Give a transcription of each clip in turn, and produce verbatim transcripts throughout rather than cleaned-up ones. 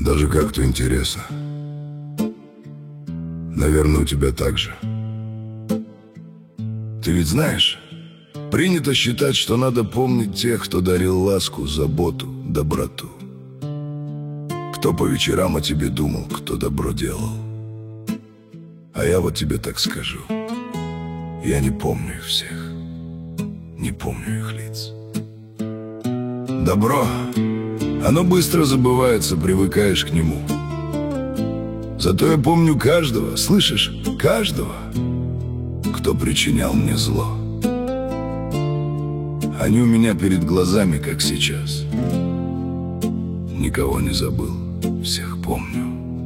Даже как-то интересно. Наверное, у тебя так же. Ты ведь знаешь, принято считать, что надо помнить тех, кто дарил ласку, заботу, доброту. Кто по вечерам о тебе думал, кто добро делал. А я вот тебе так скажу: я не помню их всех, не помню их лиц. Добро, оно быстро забывается, привыкаешь к нему. Зато я помню каждого, слышишь, каждого, кто причинял мне зло. Они у меня перед глазами, как сейчас. Никого не забыл, всех помню.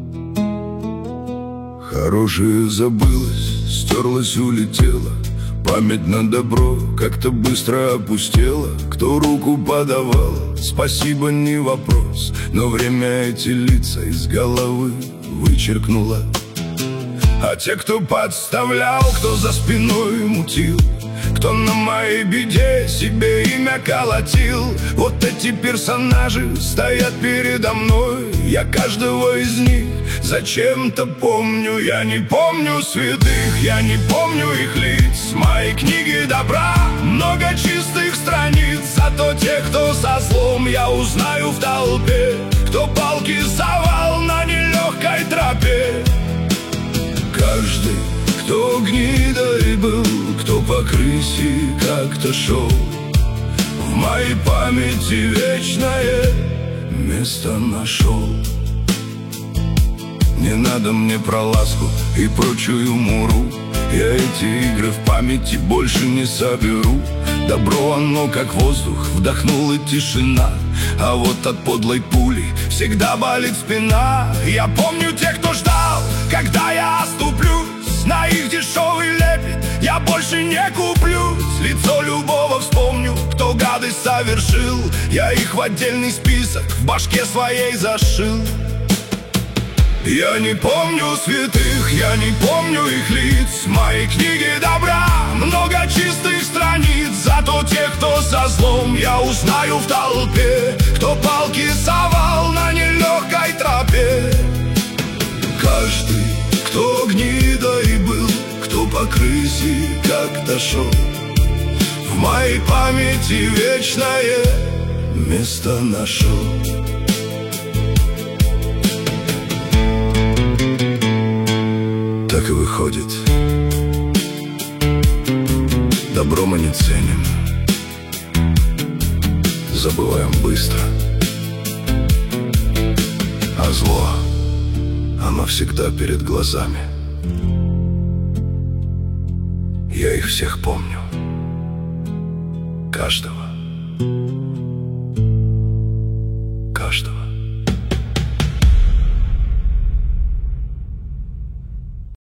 Хорошее забылось, стерлось, улетело. Память на добро как-то быстро опустела. Кто руку подавал, спасибо, не вопрос. Но время эти лица из головы вычеркнуло. А те, кто подставлял, кто за спиной мутил, кто на моей беде себе имя колотил, вот эти персонажи стоят передо мной. Я каждого из них зачем-то помню. Я не помню святых, я не помню их лиц. В моей книге добра много чистых страниц. Зато тех, кто со злом, я узнаю в толпе. Кто палки совал на нелегкой тропе. Каждый, кто гнидой был, кто по крысе как-то шел, в моей памяти вечное место нашел. Не надо мне про ласку и прочую муру. Я эти игры в памяти больше не соберу. Добро оно как воздух, вдохнула тишина. А вот от подлой пули всегда болит спина. Я помню тех, кто ждал, когда я оступлюсь. На их дешевый лепет я больше не куплюсь. Лицо любого вспомню, кто гадость совершил. Я их в отдельный список в башке своей зашил. Я не помню святых, я не помню их лиц. В моей книге добра много чистых страниц. Зато тех, кто со злом, я узнаю в толпе. Кто палки совал на нелегкой тропе. Каждый, кто гнидой был, кто по крысе как-то шел, в моей памяти вечное место нашел. Так и выходит, добро мы не ценим, забываем быстро. А зло, оно всегда перед глазами. Я их всех помню, каждого.